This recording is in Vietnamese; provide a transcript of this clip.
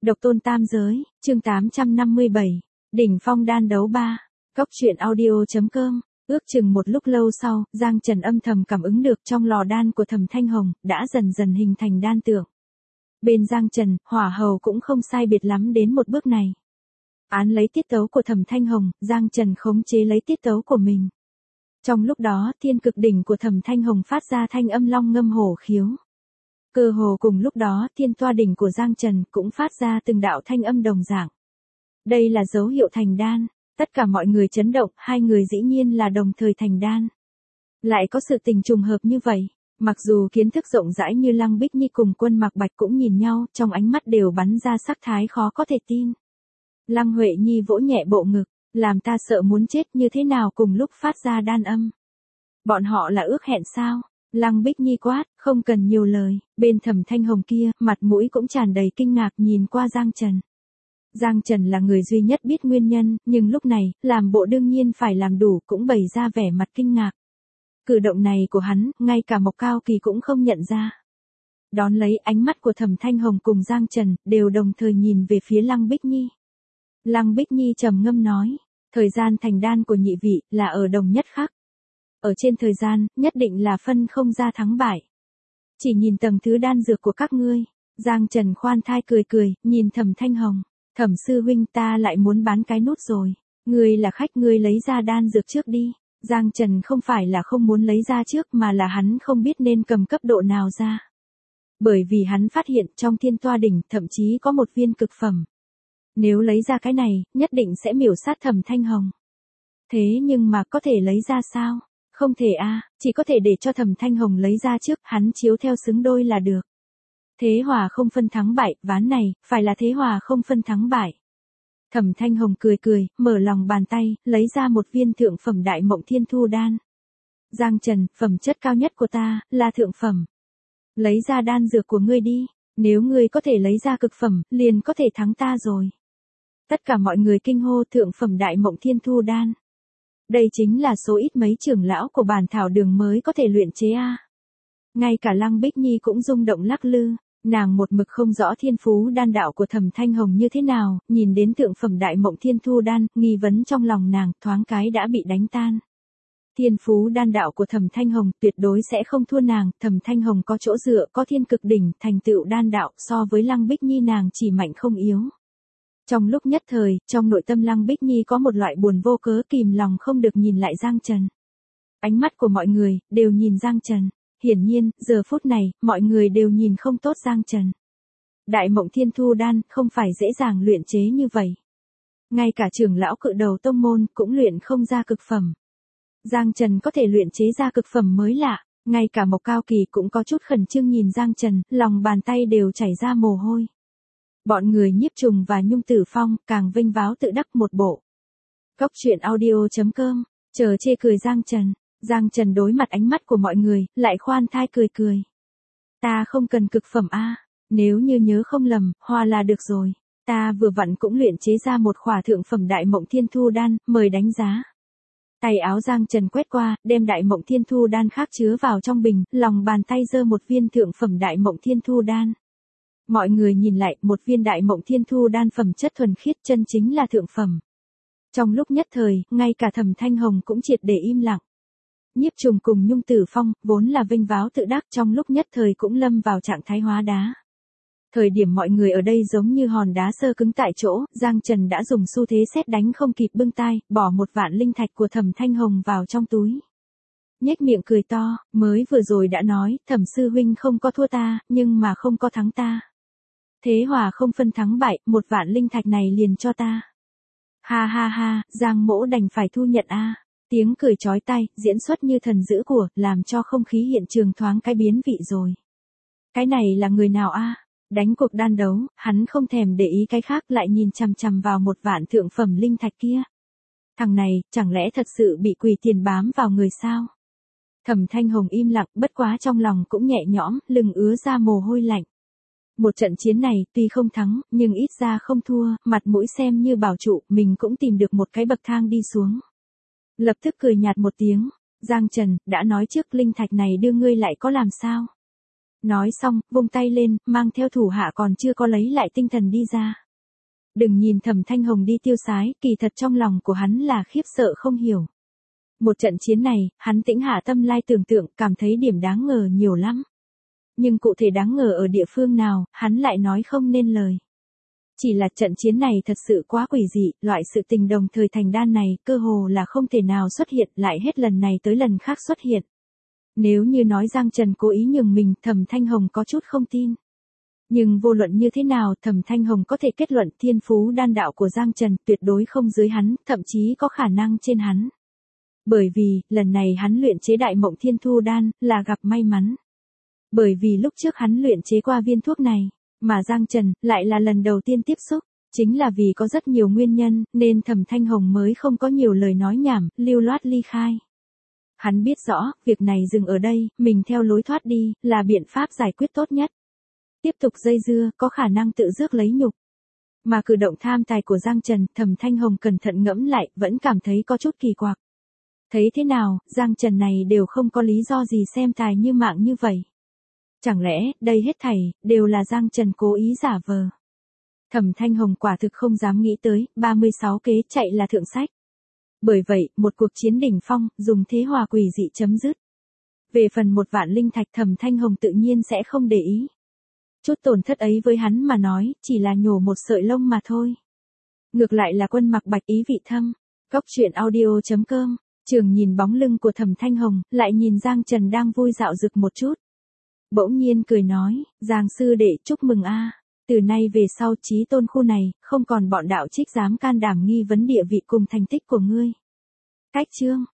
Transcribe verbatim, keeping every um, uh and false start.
Độc tôn tam giới, chương tám trăm năm mươi bảy, đỉnh phong đan đấu ba, cốc truyện audio.com. Ước chừng một lúc lâu sau, Giang Trần âm thầm cảm ứng được trong lò đan của Thẩm Thanh Hồng, đã dần dần hình thành đan tượng. Bên Giang Trần, hỏa hầu cũng không sai biệt lắm đến một bước này. Án lấy tiết tấu của Thẩm Thanh Hồng, Giang Trần khống chế lấy tiết tấu của mình. Trong lúc đó, thiên cực đỉnh của Thẩm Thanh Hồng phát ra thanh âm long ngâm hổ khiếu. Cơ hồ cùng lúc đó, thiên toa đỉnh của Giang Trần cũng phát ra từng đạo thanh âm đồng dạng. Đây là dấu hiệu thành đan. Tất cả mọi người chấn động, hai người dĩ nhiên là đồng thời thành đan. Lại có sự tình trùng hợp như vậy. Mặc dù kiến thức rộng rãi như Lăng Bích Nhi cùng Quân Mạc Bạch cũng nhìn nhau, trong ánh mắt đều bắn ra sắc thái khó có thể tin. Lăng Huệ Nhi vỗ nhẹ bộ ngực, làm ta sợ muốn chết, như thế nào cùng lúc phát ra đan âm. Bọn họ là ước hẹn sao? Lăng Bích Nhi quát, không cần nhiều lời. Bên Thẩm Thanh Hồng kia, mặt mũi cũng tràn đầy kinh ngạc nhìn qua Giang Trần. Giang Trần là người duy nhất biết nguyên nhân, nhưng lúc này, làm bộ đương nhiên phải làm đủ, cũng bày ra vẻ mặt kinh ngạc. Cử động này của hắn, ngay cả Mộc Cao Kỳ cũng không nhận ra. Đón lấy ánh mắt của Thẩm Thanh Hồng cùng Giang Trần, đều đồng thời nhìn về phía Lăng Bích Nhi. Lăng Bích Nhi trầm ngâm nói, thời gian thành đan của nhị vị, là ở đồng nhất khắc. Ở trên thời gian, nhất định là phân không ra thắng bại. Chỉ nhìn tầng thứ đan dược của các ngươi. Giang Trần khoan thai cười cười, nhìn Thẩm Thanh Hồng. Thẩm sư huynh, ta lại muốn bán cái nút rồi. Ngươi là khách, ngươi lấy ra đan dược trước đi. Giang Trần không phải là không muốn lấy ra trước, mà là hắn không biết nên cầm cấp độ nào ra. Bởi vì hắn phát hiện trong thiên toa đỉnh thậm chí có một viên cực phẩm. Nếu lấy ra cái này, nhất định sẽ miểu sát Thẩm Thanh Hồng. Thế nhưng mà có thể lấy ra sao? Không thể a, chỉ có thể để cho Thẩm Thanh Hồng lấy ra trước, hắn chiếu theo xứng đôi là được. Thế hòa không phân thắng bại, ván này, phải là thế hòa không phân thắng bại. Thẩm Thanh Hồng cười cười, mở lòng bàn tay, lấy ra một viên thượng phẩm đại mộng thiên thu đan. Giang Trần, phẩm chất cao nhất của ta, là thượng phẩm. Lấy ra đan dược của ngươi đi, nếu ngươi có thể lấy ra cực phẩm, liền có thể thắng ta rồi. Tất cả mọi người kinh hô thượng phẩm đại mộng thiên thu đan. Đây chính là số ít mấy trưởng lão của bản thảo đường mới có thể luyện chế a. Ngay cả Lăng Bích Nhi cũng rung động lắc lư. Nàng một mực không rõ thiên phú đan đạo của Thẩm Thanh Hồng như thế nào, nhìn đến thượng phẩm đại mộng thiên thu đan, nghi vấn trong lòng nàng, thoáng cái đã bị đánh tan. Thiên phú đan đạo của Thẩm Thanh Hồng tuyệt đối sẽ không thua nàng, Thẩm Thanh Hồng có chỗ dựa, có thiên cực đỉnh, thành tựu đan đạo, so với Lăng Bích Nhi nàng chỉ mạnh không yếu. Trong lúc nhất thời, trong nội tâm Lăng Bích Nhi có một loại buồn vô cớ, kìm lòng không được nhìn lại Giang Trần. Ánh mắt của mọi người, đều nhìn Giang Trần. Hiển nhiên, giờ phút này, mọi người đều nhìn không tốt Giang Trần. Đại mộng thiên thu đan, không phải dễ dàng luyện chế như vậy. Ngay cả trưởng lão cự đầu tông môn, cũng luyện không ra cực phẩm. Giang Trần có thể luyện chế ra cực phẩm mới lạ, ngay cả Mộc Cao Kỳ cũng có chút khẩn trương nhìn Giang Trần, lòng bàn tay đều chảy ra mồ hôi. Bọn người Nhiếp Trùng và Nhung Tử Phong, càng vinh váo tự đắc một bộ. Cốc truyện audio.com, chờ chê cười Giang Trần. Giang Trần đối mặt ánh mắt của mọi người, lại khoan thai cười cười. Ta không cần cực phẩm a, nếu như nhớ không lầm, hoa là được rồi. Ta vừa vặn cũng luyện chế ra một khỏa thượng phẩm đại mộng thiên thu đan, mời đánh giá. Tay áo Giang Trần quét qua, đem đại mộng thiên thu đan khác chứa vào trong bình, lòng bàn tay giơ một viên thượng phẩm đại mộng thiên thu đan. Mọi người nhìn lại, một viên đại mộng thiên thu đan phẩm chất thuần khiết, chân chính là thượng phẩm. Trong lúc nhất thời, ngay cả Thẩm Thanh Hồng cũng triệt để im lặng. Nhiếp Trùng cùng Nhung Tử Phong, vốn là vinh váo tự đắc, trong lúc nhất thời cũng lâm vào trạng thái hóa đá. Thời điểm mọi người ở đây giống như hòn đá sơ cứng tại chỗ, Giang Trần đã dùng xu thế sét đánh không kịp bưng tai, bỏ một vạn linh thạch của Thẩm Thanh Hồng vào trong túi. Nhếch miệng cười to, mới vừa rồi đã nói, Thẩm sư huynh không có thua ta, nhưng mà không có thắng ta. Thế hòa không phân thắng bại, một vạn linh thạch này liền cho ta. Ha ha ha, Giang mỗ đành phải thu nhận a. Tiếng cười chói tai, diễn xuất như thần dữ của, làm cho không khí hiện trường thoáng cái biến vị rồi. Cái này là người nào a? Đánh cuộc đan đấu, hắn không thèm để ý cái khác, lại nhìn chằm chằm vào một vạn thượng phẩm linh thạch kia. Thằng này, chẳng lẽ thật sự bị quỷ tiền bám vào người sao? Thẩm Thanh Hồng im lặng, bất quá trong lòng cũng nhẹ nhõm, lưng ứa ra mồ hôi lạnh. Một trận chiến này, tuy không thắng, nhưng ít ra không thua, mặt mũi xem như bảo trụ, mình cũng tìm được một cái bậc thang đi xuống. Lập tức cười nhạt một tiếng, Giang Trần, đã nói trước linh thạch này đưa ngươi lại có làm sao? Nói xong, vung tay lên, mang theo thủ hạ còn chưa có lấy lại tinh thần đi ra. Đừng nhìn Thẩm Thanh Hồng đi tiêu sái, kỳ thật trong lòng của hắn là khiếp sợ không hiểu. Một trận chiến này, hắn tĩnh hạ tâm lai tưởng tượng, cảm thấy điểm đáng ngờ nhiều lắm. Nhưng cụ thể đáng ngờ ở địa phương nào, hắn lại nói không nên lời. Chỉ là trận chiến này thật sự quá quỷ dị, loại sự tình đồng thời thành đan này, cơ hồ là không thể nào xuất hiện, lại hết lần này tới lần khác xuất hiện. Nếu như nói Giang Trần cố ý nhường mình, Thẩm Thanh Hồng có chút không tin. Nhưng vô luận như thế nào, Thẩm Thanh Hồng có thể kết luận thiên phú đan đạo của Giang Trần tuyệt đối không dưới hắn, thậm chí có khả năng trên hắn. Bởi vì, lần này hắn luyện chế Đại Mộng Thiên Thu đan, là gặp may mắn. Bởi vì lúc trước hắn luyện chế qua viên thuốc này, mà Giang Trần, lại là lần đầu tiên tiếp xúc, chính là vì có rất nhiều nguyên nhân, nên Thẩm Thanh Hồng mới không có nhiều lời nói nhảm, lưu loát ly khai. Hắn biết rõ, việc này dừng ở đây, mình theo lối thoát đi, là biện pháp giải quyết tốt nhất. Tiếp tục dây dưa, có khả năng tự rước lấy nhục. Mà cử động tham tài của Giang Trần, Thẩm Thanh Hồng cẩn thận ngẫm lại, vẫn cảm thấy có chút kỳ quặc. Thấy thế nào, Giang Trần này đều không có lý do gì xem tài như mạng như vậy. Chẳng lẽ, đây hết thảy, đều là Giang Trần cố ý giả vờ. Thẩm Thanh Hồng quả thực không dám nghĩ tới, ba mươi sáu kế chạy là thượng sách. Bởi vậy, một cuộc chiến đỉnh phong, dùng thế hòa quỷ dị chấm dứt. Về phần một vạn linh thạch Thẩm Thanh Hồng tự nhiên sẽ không để ý. Chút tổn thất ấy với hắn mà nói, chỉ là nhổ một sợi lông mà thôi. Ngược lại là Quân Mặc Bạch ý vị thâm. Cốc truyện audio chấm com, Trường nhìn bóng lưng của Thẩm Thanh Hồng, lại nhìn Giang Trần đang vui dạo rực một chút. Bỗng nhiên cười nói, Giang sư đệ chúc mừng a. Từ nay về sau Chí Tôn khu này, không còn bọn đạo trích dám can đảm nghi vấn địa vị cùng thành tích của ngươi. Cách chương.